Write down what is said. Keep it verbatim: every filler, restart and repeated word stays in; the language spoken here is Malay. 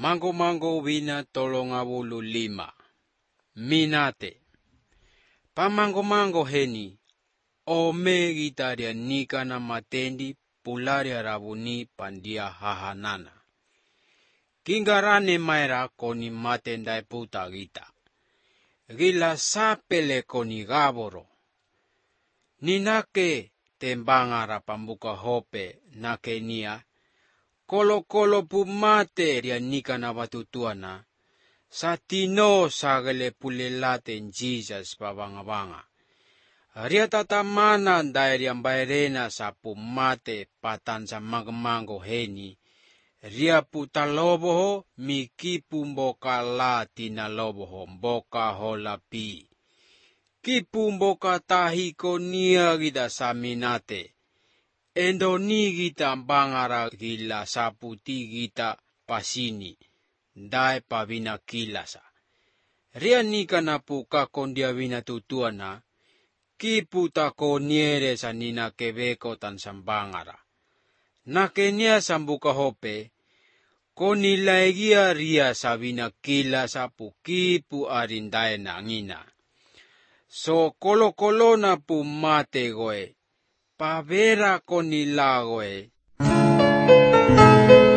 Mango-mango wina tolongawulu lima. Minate. Pamango-mango heni. Ome gitaria nika na matendi pularia rabuni pandia hahanana. Kingarane maera koni matendai puta gita. Gila sapele koni gaboro. Ninake tembangara pambuka hope nake nia. Kolo-kolo pumate ria nika na batutuana. Sa tino sagale pulelate Jesus babanga-banga. Ria tatamana dai riang bairena sa pumate patan sa mango heni. Ria putaloboho miki pumboka la tinaloboho mboka holapi. Kipumboka tahiko nia gida saminate. Endoni gita bangara gila saputi gita pasini. Dai pavina kilasa. Ria nika na puka kondia vina tutuana. Kiputa ko niere sa nina kebeko tan sambangara. Nakenia sambuka hope. Koni laigia ria sabina kilasa pu kipu arindae na ngina. So kolo-kolo na pu mate goe. Pavera koni lagoe.